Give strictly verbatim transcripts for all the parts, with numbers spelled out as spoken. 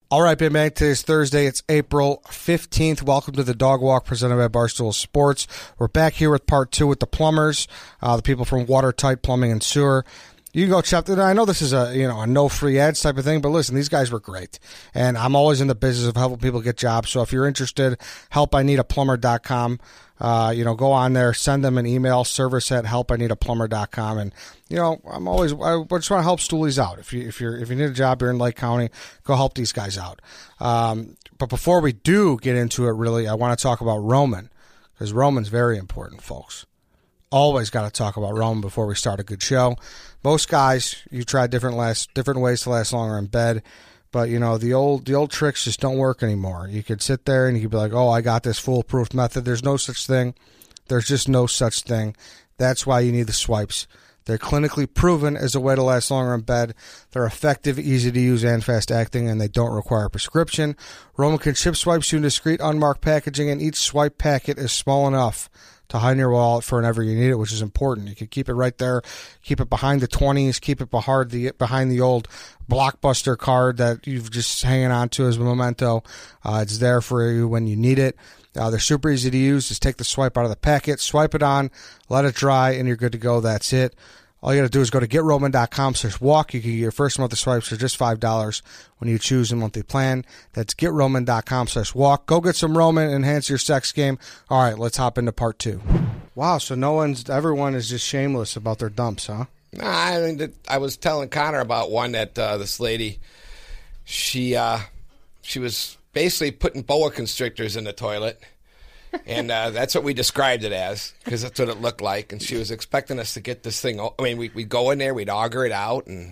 All right, Big Man, today's Thursday. It's April fifteenth. Welcome to the Dog Walk presented by Barstool Sports. We're back here with part two with the plumbers, uh, the people from Watertight Plumbing and Sewer. You can go check them. I know this is a you know a no free ads type of thing, but listen, these guys were great, and I'm always in the business of helping people get jobs. So if you're interested, help I need a plumber dot com. Uh, you know, go on there, send them an email, service at help I need a plumber dot com, and you know, I'm always I just want to help stoolies out. If you if you're if you need a job here in Lake County, go help these guys out. Um, but before we do get into it, really, I want to talk about Roman, because Roman's very important, folks. Always got to talk about Roman before we start a good show. Most guys, you try different last different ways to last longer in bed. But, you know, the old the old tricks just don't work anymore. You could sit there and you could be like, oh, I got this foolproof method. There's no such thing. There's just no such thing. That's why you need the swipes. They're clinically proven as a way to last longer in bed. They're effective, easy to use, and fast acting, and they don't require a prescription. Roman can ship swipes in discreet, unmarked packaging, and each swipe packet is small enough to hide in your wallet for whenever you need it, which is important. You can keep it right there, keep it behind the twenties, keep it behind the behind the old Blockbuster card that you've just hanging on to as a memento. Uh, it's there for you when you need it. Uh, they're super easy to use. Just take the swipe out of the packet, swipe it on, let it dry, and you're good to go. That's it. All you got to do is go to get roman dot com slash walk. You can get your first month of swipes for just five dollars when you choose a monthly plan. That's get roman dot com slash walk. Go get some Roman, enhance your sex game. All right, let's hop into part two. Wow, so no one's, everyone is just shameless about their dumps, huh? Nah, I mean, I was telling Connor about one that uh, this lady, she uh, she was basically putting boa constrictors in the toilet. And uh, that's what we described it as, because that's what it looked like. And she was expecting us to get this thing. I mean, we, we'd go in there, we'd auger it out, and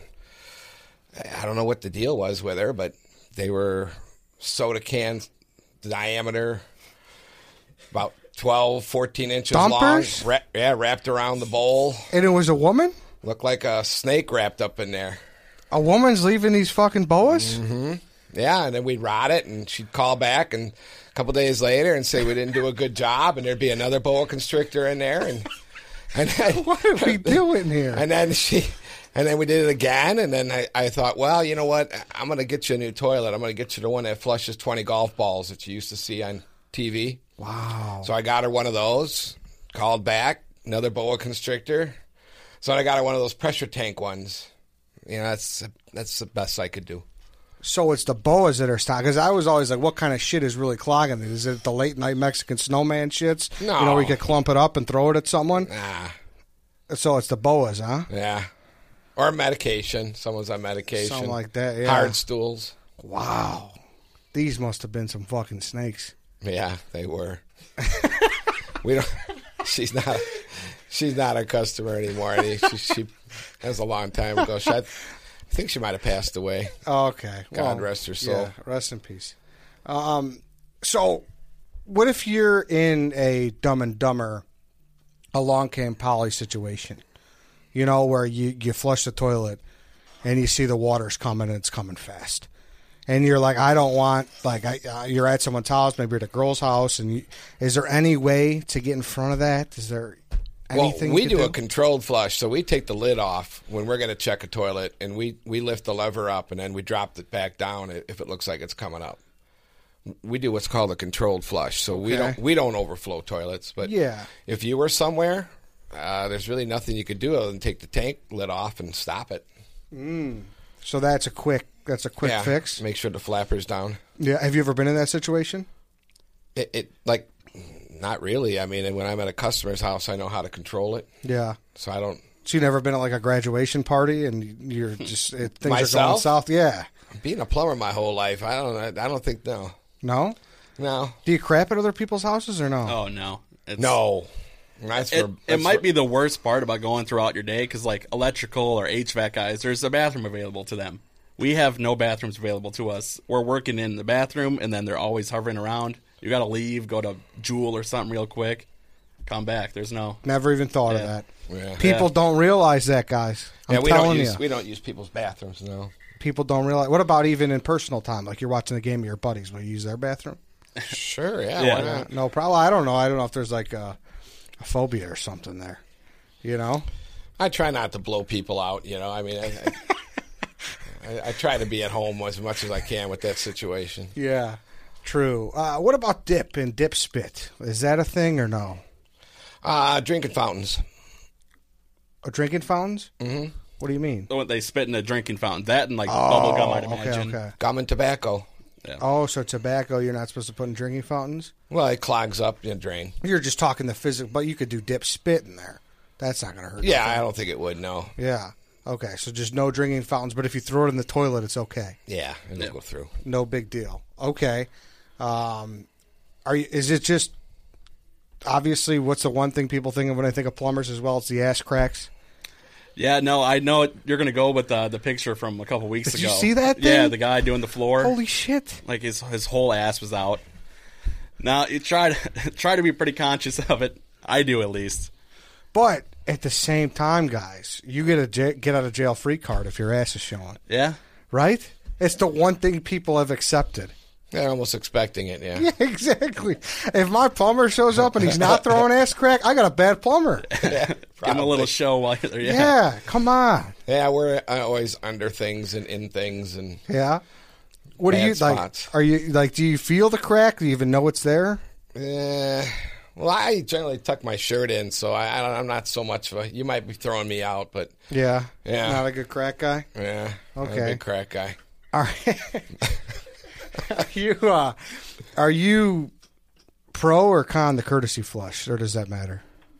I don't know what the deal was with her, but they were soda cans diameter, about twelve, fourteen inches Dumpers? long. Ra- yeah, wrapped around the bowl. And it was a woman? Looked like a snake wrapped up in there. A woman's leaving these fucking boas? Mm-hmm. Yeah, and then we'd rot it, and she'd call back, and a couple days later and say we didn't do a good job, and there'd be another boa constrictor in there, and and then, what are we doing here? And then she, and then we did it again, and then I, I thought, well, you know what? I'm going to get you a new toilet. I'm going to get you the one that flushes twenty golf balls that you used to see on T V. Wow. So I got her one of those. Called back, another boa constrictor. So I got her one of those pressure tank ones. You know, that's that's the best I could do. So it's the boas that are stopping. Because I was always like, what kind of shit is really clogging it? Is it the late night Mexican snowman shits? No. You know, where you could clump it up and throw it at someone? Nah. So it's the boas, huh? Yeah. Or medication. Someone's on medication. Something like that, yeah. Hard stools. Wow. These must have been some fucking snakes. Yeah, they were. we don't. She's not. She's not a customer anymore. She, she that was a long time ago. She, I think she might have passed away. Okay. God well, rest her soul. Yeah, rest in peace. Um. So, what if you're in a Dumb and Dumber, Along Came Polly situation? You know, where you, you flush the toilet and you see the water's coming and it's coming fast. And you're like, I don't want, like, I, uh, you're at someone's house, maybe you're at a girl's house, and you, is there any way to get in front of that? Is there anything Well, we you do, do a controlled flush, so we take the lid off when we're going to check a toilet, and we, we lift the lever up, and then we drop it back down if it looks like it's coming up. We do what's called a controlled flush, so we Okay. don't we don't overflow toilets. But Yeah. if you were somewhere, uh, there's really nothing you could do other than take the tank lid off and stop it. Mm. So that's a quick that's a quick yeah, fix. Make sure the flapper's down. Yeah. Have you ever been in that situation? It, it like not really. I mean, when I'm at a customer's house, I know how to control it. Yeah. So I don't. So you never been at like a graduation party and you're just it, things are Myself? going south? Yeah. Being a plumber my whole life, I don't. I, I don't think no. No. No. Do you crap at other people's houses or no? Oh, no. It's, No. That's It, for, it that's might for- be the worst part about going throughout your day because, like, electrical or H V A C guys, there's a bathroom available to them. We have no bathrooms available to us. We're working in the bathroom, and then they're always hovering around. You got to leave, go to Jewel or something real quick, come back. There's no. Never even thought of Yeah. that. Yeah. People Yeah. don't realize that, guys. I'm yeah, we don't telling use you. we don't use people's bathrooms. No. People don't realize. What about even in personal time? Like you're watching a game with your buddies. Will you use their bathroom? Sure. Yeah. Yeah. Why Uh, not? no problem. I don't know. I don't know if there's like a, a phobia or something there. You know? I try not to blow people out. You know. I mean, I, I, I, I try to be at home as much as I can with that situation. Yeah, true. Uh, what about dip and dip spit? Is that a thing or no? Uh, drinking fountains. Oh, drinking fountains? Mm-hmm. What do you mean? What they spit in a drinking fountain. That and like bubble gum, I'd imagine. Okay, okay. Gum and tobacco. Yeah. Oh, so tobacco you're not supposed to put in drinking fountains? Well, it clogs up the drain. You're just talking the physical, but you could do dip spit in there. That's not going to hurt. Yeah, nothing. I don't think it would, no. Yeah. Okay, so just no drinking fountains, but if you throw it in the toilet, it's okay. Yeah, it'll Yeah. go through. No big deal. Okay. Um, are you? Is it just obviously what's the one thing people think of when I think of plumbers as well? It's the ass cracks. Yeah, no, I know it, you're going to go with uh, the picture from a couple weeks Did ago. you see that Yeah, thing? the guy doing the floor. Holy shit! Like his his whole ass was out. Now you try to try to be pretty conscious of it. I do at least. But at the same time, guys, you get a j- get out of jail free card if your ass is showing, Yeah. right? It's the one thing people have accepted. They're almost expecting it, yeah. Yeah, exactly. If my plumber shows up and he's not throwing ass crack, I got a bad plumber. yeah Give him a little show while you're there. Yeah, Yeah. come on. Yeah, we're always under things and in things. and Yeah. What do Bad you like? spots. Are you like? Do you feel the crack? Do you even know it's there? Uh, well, I generally tuck my shirt in, so I, I don't, I'm not so much of a... You might be throwing me out, but Yeah. Yeah. Not a good crack guy. yeah. I'm Okay. a big crack guy. All right. Are you uh, are you pro or con the courtesy flush, or does that matter?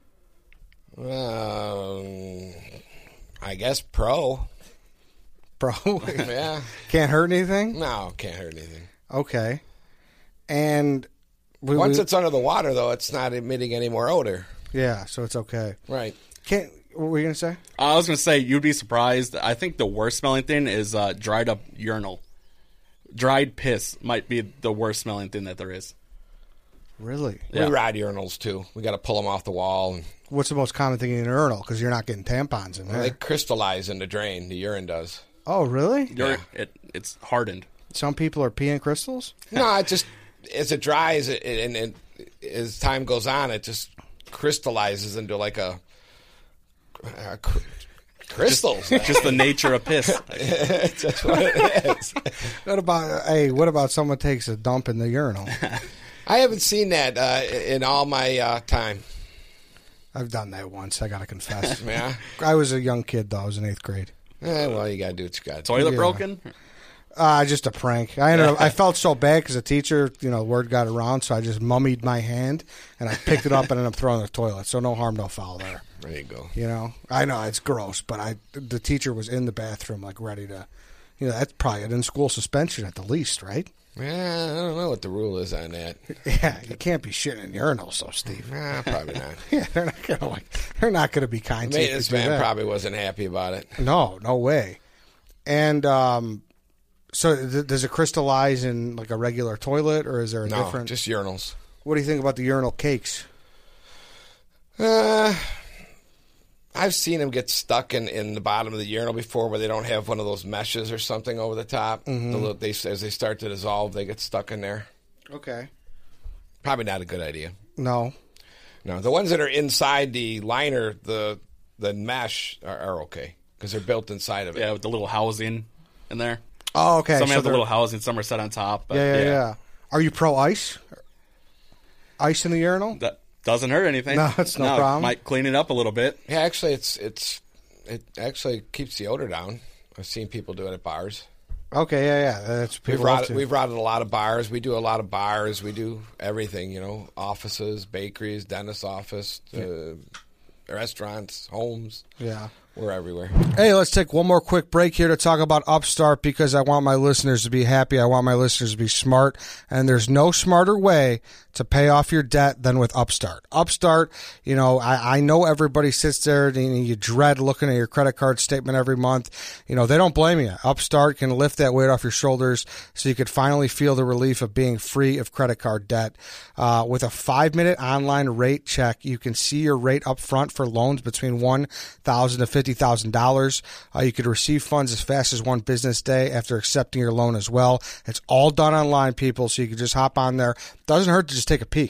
Um, I guess pro. Pro. Yeah. Can't hurt anything. No, can't hurt anything. Okay. And we, Once we- it's under the water, though, it's not emitting any more odor. yeah, so it's okay. Right. Can't. What were you gonna say? I was going to say, you'd be surprised. I think the worst smelling thing is uh, dried up urinal. Dried piss might be the worst smelling thing that there is. Really? Yeah. We ride urinals, too. We got to pull them off the wall. And What's the most common thing in an urinal? Because you're not getting tampons in there. they crystallize in the drain. The urine does. Oh, really? You're, Yeah. it, it's hardened. Some people are peeing crystals. No, it just... As it dries it, and, and as time goes on, it just crystallizes into like a... a cr- crystals. Just the nature of piss. That's what it is. What about? Hey, what about someone takes a dump in the urinal? I haven't seen that uh, in all my uh, time. I've done that once. I gotta confess. Yeah. I was a young kid though. I was in eighth grade. Eh, well, you got to do what you got to do. Toilet Yeah. broken? Uh, just a prank. I ended up, I felt so bad because the teacher, you know, word got around, so I just mummied my hand and I picked it up and ended up throwing it in the toilet. So no harm, no foul there. There you go. You know, I know it's gross, but I the teacher was in the bathroom, like ready to, you know, that's probably an in-school suspension at the least, right? Yeah, I don't know what the rule is on that. Yeah, you can't be shitting in urinals, though, Steve. Nah, probably not. Yeah, they're not gonna like, they're not gonna be kind The to you. maintenance if you do man that. probably wasn't happy about it. No, no way. And um, so th- does it crystallize in like a regular toilet, or is there a No, different? just urinals. What do you think about the urinal cakes? Uh, I've seen them get stuck in, in the bottom of the urinal before, where they don't have one of those meshes or something over the top. Mm-hmm. The little, they, as they start to dissolve, they get stuck in there. Okay. Probably not a good idea. No. No, the ones that are inside the liner, the the mesh, are, are okay because they're built inside of it. Yeah, with the little housing in there. Oh, okay. Some so have the they're- little housing, some are set on top. But yeah, yeah, yeah. Are you pro ice? Ice in the urinal? That doesn't hurt anything. No, it's no problem. Might clean it up a little bit. Yeah, actually, it's it's it actually keeps the odor down. I've seen people do it at bars. Okay, yeah, yeah. That's We've people love routed, to. we've routed a lot of bars. We do a lot of bars. We do everything, you know, offices, bakeries, dentist office, uh, restaurants, homes. Yeah. We're everywhere. Hey, let's take one more quick break here to talk about Upstart because I want my listeners to be happy. I want my listeners to be smart, and there's no smarter way to pay off your debt than with Upstart. Upstart, you know, I, I know everybody sits there and you dread looking at your credit card statement every month. You know, they don't blame you. Upstart can lift that weight off your shoulders so you could finally feel the relief of being free of credit card debt. Uh, with a five-minute online rate check, you can see your rate up front for loans between one thousand dollars to fifty thousand dollars. Uh, you could receive funds as fast as one business day after accepting your loan as well. It's all done online, people, so you can just hop on there. Doesn't hurt to just take a peek.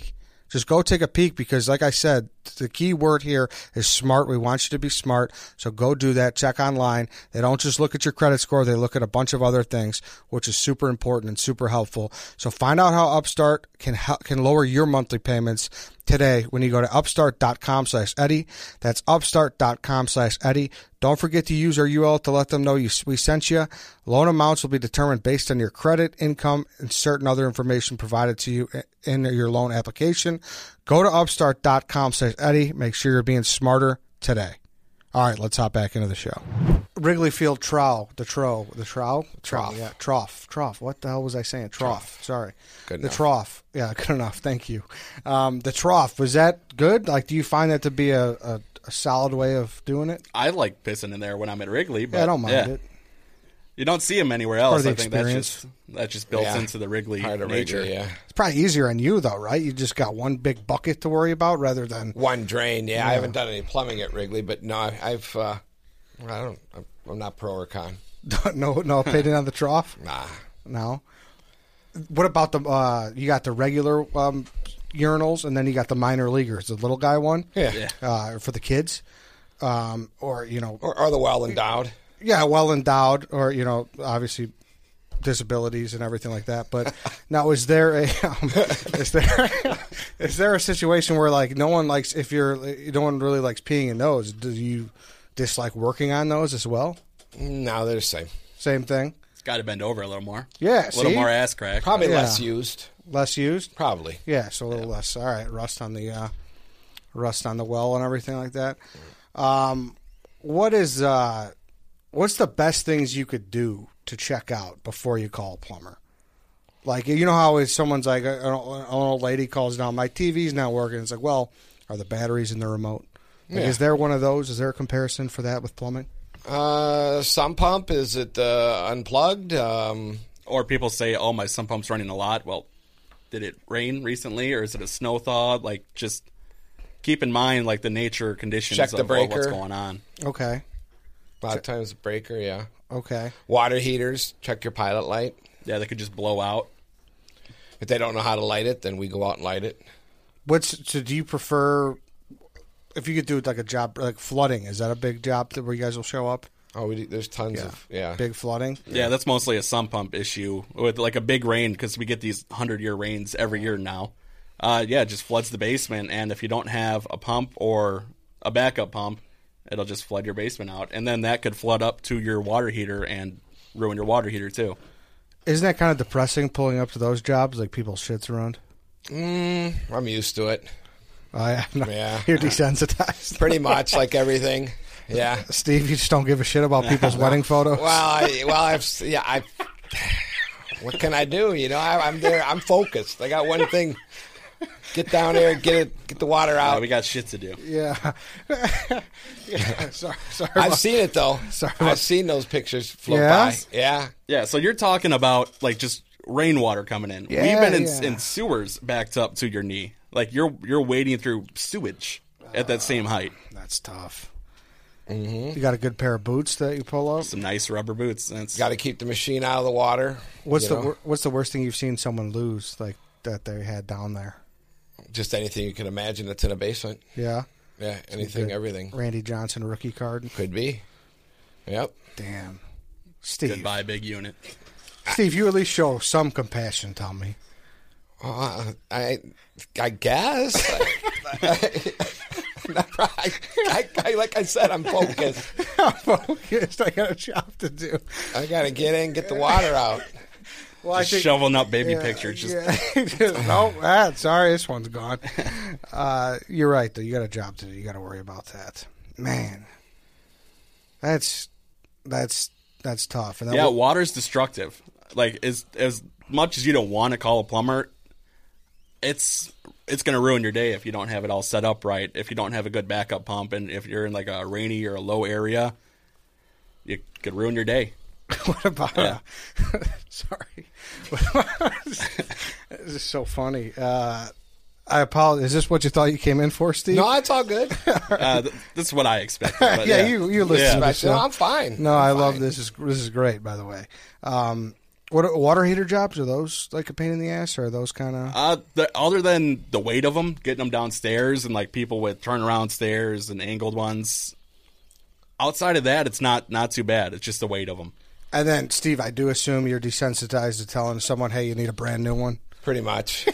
Just go take a peek because, like I said, the key word here is smart. We want you to be smart. So go do that. Check online. They don't just look at your credit score. They look at a bunch of other things, which is super important and super helpful. So find out how Upstart can help, can lower your monthly payments today when you go to upstart.com slash Eddie. That's upstart.com slash Eddie. Don't forget to use our U R L to let them know you, we sent you. Loan amounts will be determined based on your credit, income, and certain other information provided to you in your loan application. Go to upstart.com slash Eddie. Make sure you're being smarter today. All right, let's hop back into the show. Wrigley Field trough, the tro, the trough, Trough. yeah, trough, trough. What the hell was I saying? Trough. Sorry, Good the enough. trough. Yeah, good enough. Thank you. Um, the trough, was that good? Like, do you find that to be a, a, a solid way of doing it? I like pissing in there when I'm at Wrigley, but Yeah, I don't mind yeah. it. You don't see them anywhere Part of else. the I think that's experience. just that's just built Yeah. into the Wrigley Part of nature. Wrigley, yeah. It's probably easier on you though, right? You just got one big bucket to worry about rather than One drain, yeah. I haven't done any plumbing at Wrigley, but no, I- I've. Uh, I don't. I'm not pro or con. no no opinion on the trough. Nah. No. What about the? Uh, you got the regular um, urinals, and then you got the minor leaguers, the little guy one. Yeah. Yeah. Uh, for the kids, um, or you know, Or, or the well endowed. yeah, well endowed, or you know, obviously disabilities and everything like that. But now, is there a um, is there is there a situation where like no one likes if you're no one really likes peeing in those? Do you dislike working on those as well? No, they're the same. Same thing. It's got to bend over a little more. Yeah, a little see? more ass crack. Probably Yeah. less used. Less used. Probably. Yeah, so a little less. All right, rust on the uh, rust on the well and everything like that. Um, what is uh, what's the best things you could do to check out before you call a plumber? Like, you know how it's someone's like, an old lady calls down, my T V's not working. It's like, well, are the batteries in the remote? Like, Yeah. Is there one of those? Is there a comparison for that with plumbing? Uh, sump pump, is it uh, unplugged? Um, Or people say, "Oh, my sump pump's running a lot." Well, did it rain recently, or is it a snow thaw? Like, just keep in mind like the nature conditions Check the of what- what's breaker. going on. Okay, a lot of times the breaker, yeah. okay. Water heaters, check your pilot light. Yeah, they could just blow out. If they don't know how to light it, then we go out and light it. What's so? Do you prefer if you could do it like a job like flooding? Is that a big job that where you guys will show up? Oh, we do, there's tons of, yeah. Big flooding. Yeah, that's mostly a sump pump issue with like a big rain because we get these hundred year rains every year now. Uh, yeah, it just floods the basement, and if you don't have a pump or a backup pump, it'll just flood your basement out, and then that could flood up to your water heater and ruin your water heater too. Isn't that kind of depressing pulling up to those jobs like people's shits around? Mm, I'm used to it. Oh, yeah. No, Yeah. You're desensitized. Pretty much like everything. Yeah. Steve, you just don't give a shit about people's wedding photos? Well, I, well, I've, yeah, I, what can I do? You know, I, I'm there, I'm focused. I got one thing. Get down there, get it, get the water Uh, out. we got shit to do. Yeah. yeah. Sorry. Sorry. I've about- seen it though. Sorry about- I've seen those pictures float Yeah? by. Yeah. Yeah, so you're talking about like just rainwater coming in. Yeah, We've been in, yeah. in sewers backed up to your knee. Like you're you're wading through sewage at that same height. That's tough. Mm-hmm. You got a good pair of boots that you pull up? Some nice rubber boots. That's Got to keep the machine out of the water. What's you the know? wor- What's the worst thing you've seen someone lose like that they had down there? Just anything you can imagine that's in a basement. Yeah. Yeah, anything, Good everything. Randy Johnson rookie card. Could be. Yep. Damn. Steve. goodbye, big unit. Steve, you at least show some compassion, tell me. Uh, I, I guess. I, I, I, I, like I said, I'm focused. I'm focused. I got a job to do. I got to get in, get the water out. Well, Just shoveling up baby pictures. Just yeah. no, ah, sorry, this one's gone. Uh, you're right, though. You got a job to do. You got to worry about that. Man, that's that's that's tough. And that yeah, will- water's destructive. Like as as much as you don't want to call a plumber, it's it's going to ruin your day if you don't have it all set up right. If you don't have a good backup pump, and if you're in like a rainy or a low area, you could ruin your day. What about? Yeah. Uh, sorry, this is so funny. Uh, I apologize. Is this what you thought you came in for, Steve? No, it's all good. Uh, th- this is what I expected. But yeah, yeah, you you listen to Right, the show. no, I'm fine. No, I'm I love fine. this. Is this is great, by the way. Um, What are water heater jobs? Are those like a pain in the ass, or are those kind of? Uh, the, other than the weight of them, getting them downstairs, and like people with turnaround stairs and angled ones. Outside of that, it's not not too bad. It's just the weight of them. And then, Steve, I do assume you're desensitized to telling someone, "Hey, you need a brand new one." Pretty much.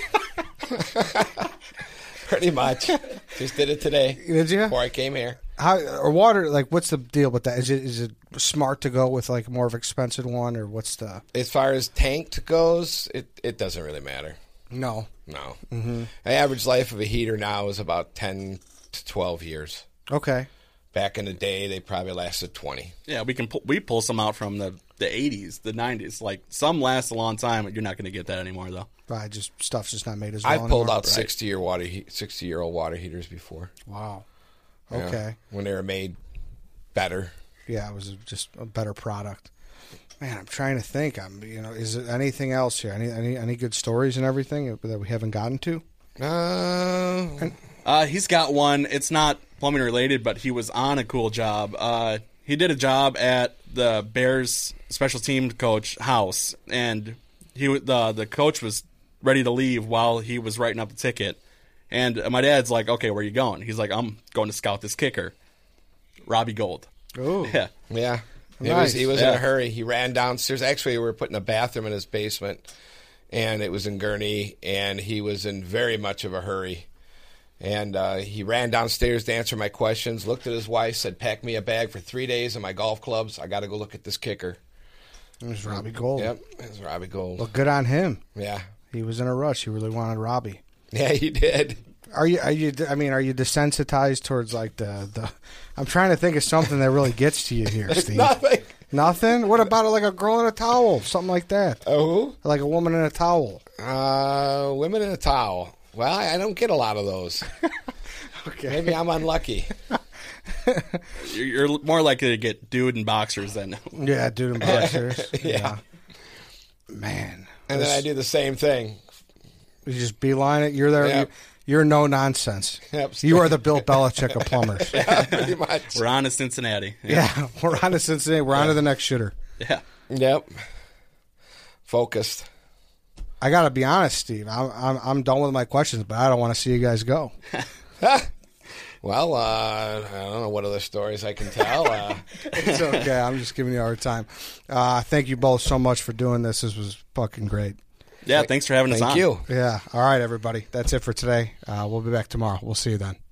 Pretty much. Just did it today. Did you? Before I came here. How or water? Like, what's the deal with that? Is it is it smart to go with like more of an expensive one, or what's the? As far as tanked goes, it, it doesn't really matter. No. No. Mm-hmm. The average life of a heater now is about ten to twelve years. Okay. Back in the day, they probably lasted twenty. Yeah, we can pull, we pull some out from the, the eighties, the nineties. Like, some last a long time, but you're not going to get that anymore, though. Right, just stuff's just not made as well I've pulled anymore. out sixty year water he- sixty year old water heaters before. Wow. Yeah, Okay. when they were made better. Yeah, it was just a better product. Man, I'm trying to think. I'm, you know, is there anything else here? Any any any good stories and everything that we haven't gotten to? Uh, Uh, he's got one. It's not plumbing related, but he was on a cool job. Uh, he did a job at the Bears special team coach house, and he the the coach was ready to leave while he was writing up the ticket. And my dad's like, "Okay, where are you going?" He's like, "I'm going to scout this kicker, Robbie Gold." Oh, Yeah, yeah. He Nice. was, he was Yeah. in a hurry. He ran downstairs. Actually, we were putting a bathroom in his basement, and it was in Gurnee, and he was in very much of a hurry. And uh, he ran downstairs to answer my questions, looked at his wife, said, "Pack me a bag for three days and my golf clubs. I got to go look at this kicker." it was Robbie Gold. Yep, it was Robbie Gold. Well, good on him. Yeah. He was in a rush. He really wanted Robbie. Yeah, he did. Are you? Are you? I mean, are you desensitized towards like the the? I'm trying to think of something that really gets to you here, Steve. Nothing. Nothing. What about like a girl in a towel? Something like that. Oh, Like a woman in a towel. uh, women in a towel. Well, I, I don't get a lot of those. Okay. Maybe I'm unlucky. you're, you're more likely to get dude in boxers than. Yeah, dude in boxers. Yeah. Man. And then I do the same thing. You just beeline it. You're there. Yep. You, you're no nonsense. Yep. You are the Bill Belichick of plumbers. Yeah, pretty much. We're on to Cincinnati. Yeah, we're on to Cincinnati. We're on to the next shooter. Yeah. Yep. Focused. I got to be honest, Steve. I'm, I'm I'm done with my questions, but I don't want to see you guys go. Well, uh, I don't know what other stories I can tell. Uh, It's okay. I'm just giving you a hard time. Uh, thank you both so much for doing this. This was fucking great. Yeah, thanks for having us on. thank you. Yeah. All right, everybody. That's it for today. Uh, we'll be back tomorrow. We'll see you then.